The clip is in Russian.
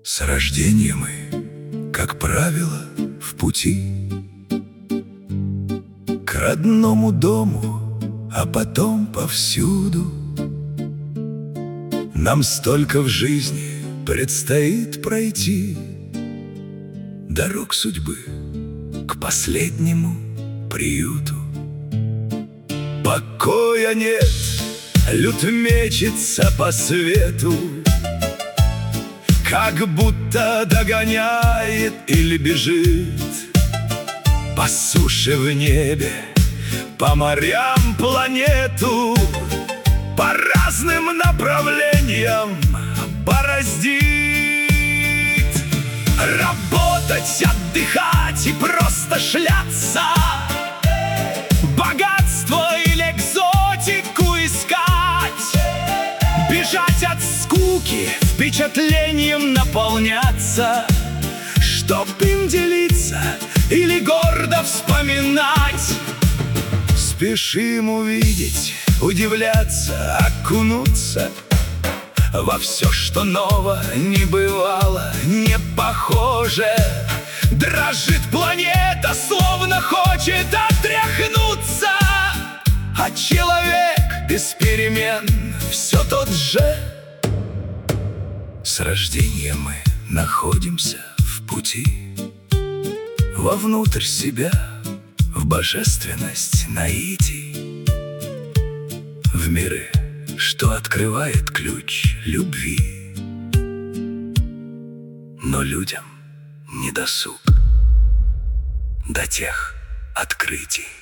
С рождения мы, как правило, в пути к родному дому, а потом повсюду. Нам столько в жизни предстоит пройти, дорог судьбы к последнему приюту. Покоя нет, люд мечется по свету, как будто догоняет или бежит. По суше в небе, по морям планету, по разным направлениям бороздит. Работать, отдыхать и просто шляться, богатство или экзотику искать, бежать от скуки, впечатлением наполняться, чтоб им делиться или гордо вспоминать. Спешим увидеть, удивляться, окунуться во все, что ново, не бывало, не похоже. Дрожит планета, словно хочет отряхнуться, а человек без перемен все тот же. С рождения мы находимся в пути, вовнутрь себя, в божественность наитий, в миры, что открывает ключ любви. Но людям не досуг до тех открытий.